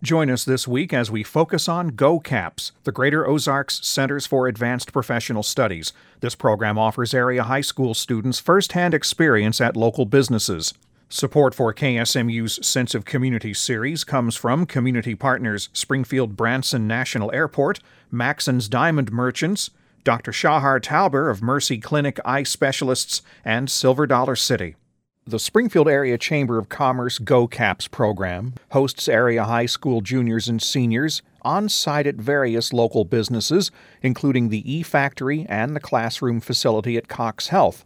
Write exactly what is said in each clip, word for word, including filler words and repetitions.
Join us this week as we focus on GoCaps, the Greater Ozarks Centers for Advanced Professional Studies. This program offers area high school students first-hand experience at local businesses. Support for K S M U's Sense of Community series comes from community partners Springfield Branson National Airport, Maxon's Diamond Merchants, Doctor Shahar Tauber of Mercy Clinic Eye Specialists, and Silver Dollar City. The Springfield Area Chamber of Commerce GoCaps program hosts area high school juniors and seniors on-site at various local businesses, including the E-Factory and the classroom facility at Cox Health.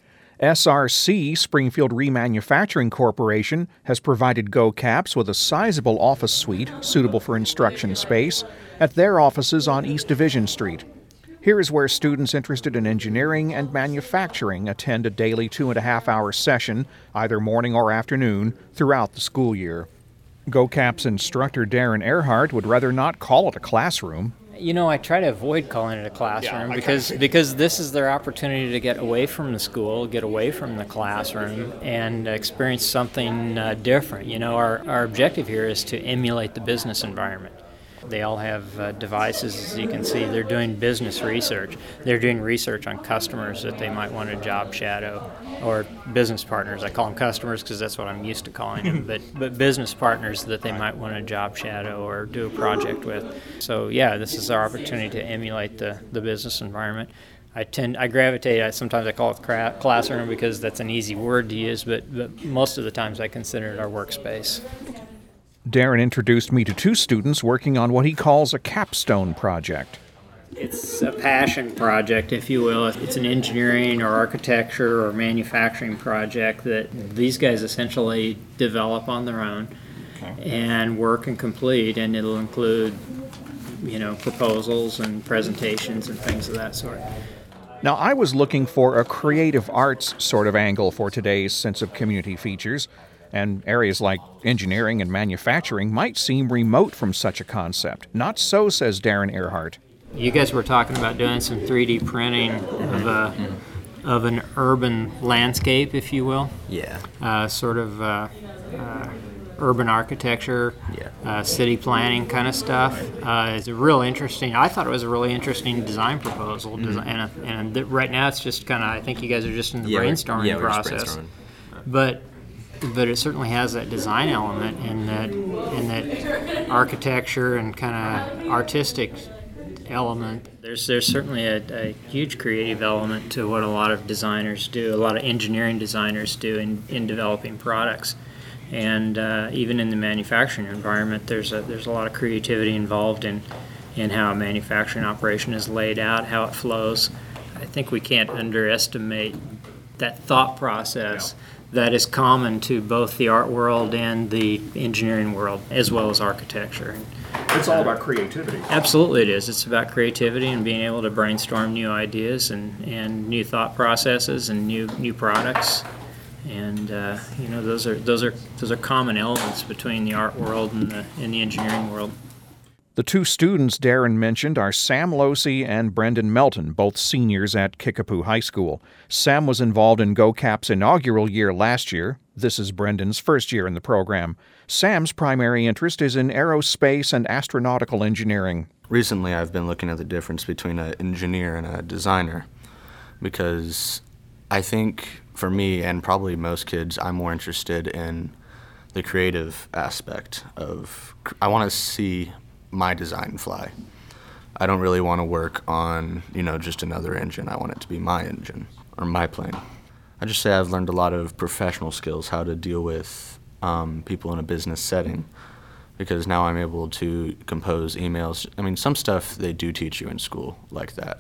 S R C, Springfield Remanufacturing Corporation, has provided GoCaps with a sizable office suite suitable for instruction space at their offices on East Division Street. Here is where students interested in engineering and manufacturing attend a daily two-and-a-half-hour session, either morning or afternoon, throughout the school year. GoCaps instructor Darren Earhart would rather not call it a classroom. You know, I try to avoid calling it a classroom yeah, because because this is their opportunity to get away from the school, get away from the classroom, and experience something uh, different. You know, our, our objective here is to emulate the business environment. They all have uh, devices, as you can see. They're doing business research. They're doing research on customers that they might want to job shadow, or business partners. I call them customers because that's what I'm used to calling them, but but business partners that they might want to job shadow or do a project with. So yeah, this is our opportunity to emulate the, the business environment. I tend, I gravitate, I, sometimes I call it cra- classroom because that's an easy word to use, but, but most of the times I consider it our workspace. Darren introduced me to two students working on what he calls a capstone project. It's a passion project, if you will. It's an engineering or architecture or manufacturing project that these guys essentially develop on their own okay. and work and complete, and it'll include, you know, proposals and presentations and things of that sort. Now, I was looking for a creative arts sort of angle for today's Sense of Community features, and areas like engineering and manufacturing might seem remote from such a concept. Not so, says Darren Earhart. You guys were talking about doing some three D printing of a of an urban landscape, if you will. Yeah. Uh, sort of uh, uh, urban architecture, yeah. uh, city planning kind of stuff. Uh, it's a real interesting. I thought it was a really interesting design proposal, mm-hmm. design, and and th- right now it's just kind of. I think you guys are just in the yeah, brainstorming yeah, process. Brainstorming. But. But it certainly has that design element and that and that architecture and kind of artistic element. There's there's certainly a, a huge creative element to what a lot of designers do, a lot of engineering designers do in, in developing products. And uh, even in the manufacturing environment, there's a there's a lot of creativity involved in, in how a manufacturing operation is laid out, how it flows. I think we can't underestimate that thought process. Yeah. That is common to both the art world and the engineering world, as well as architecture. It's all about creativity. Absolutely it is. It's about creativity and being able to brainstorm new ideas and, and new thought processes and new new products. And uh, you know, those are those are those are common elements between the art world and the and the engineering world. The two students Darren mentioned are Sam Losey and Brendan Melton, both seniors at Kickapoo High School. Sam was involved in GoCap's inaugural year last year. This is Brendan's first year in the program. Sam's primary interest is in aerospace and astronautical engineering. Recently, I've been looking at the difference between an engineer and a designer because I think for me and probably most kids, I'm more interested in the creative aspect of, I want to see my design fly. I don't really want to work on, you know, just another engine. I want it to be my engine or my plane. I just say I've learned a lot of professional skills, how to deal with um, people in a business setting, because now I'm able to compose emails. I mean, some stuff they do teach you in school like that,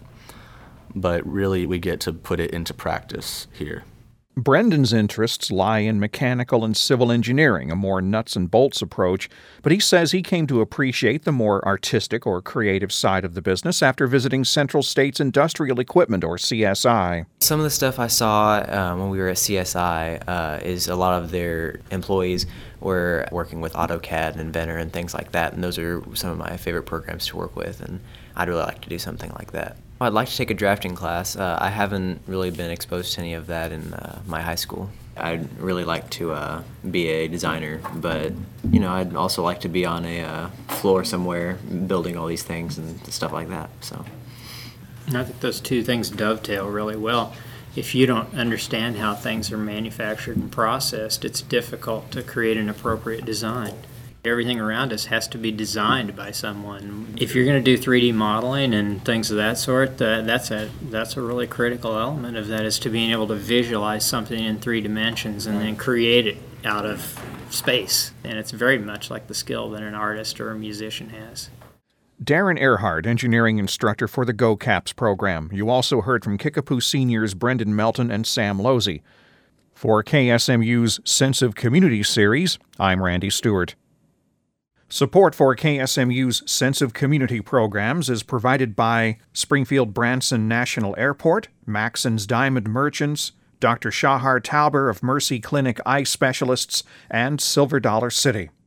but really we get to put it into practice here. Brendan's interests lie in mechanical and civil engineering, a more nuts and bolts approach, but he says he came to appreciate the more artistic or creative side of the business after visiting Central States Industrial Equipment, or C S I. Some of the stuff I saw um, when we were at C S I uh, is a lot of their employees were working with AutoCAD and Inventor and things like that, and those are some of my favorite programs to work with, and I'd really like to do something like that. I'd like to take a drafting class. Uh, I haven't really been exposed to any of that in uh, my high school. I'd really like to uh, be a designer, but, you know, I'd also like to be on a uh, floor somewhere building all these things and stuff like that, so. And I think those two things dovetail really well. If you don't understand how things are manufactured and processed, it's difficult to create an appropriate design. Everything around us has to be designed by someone. If you're going to do three D modeling and things of that sort, uh, that's a that's a really critical element of that, is to being able to visualize something in three dimensions and then create it out of space. And it's very much like the skill that an artist or a musician has. Darren Earhart, engineering instructor for the Go CAPS program. You also heard from Kickapoo Seniors Brendan Melton and Sam Losey. For K S M U's Sense of Community series, I'm Randy Stewart. Support for K S M U's Sense of Community programs is provided by Springfield Branson National Airport, Maxon's Diamond Merchants, Doctor Shahar Tauber of Mercy Clinic Eye Specialists, and Silver Dollar City.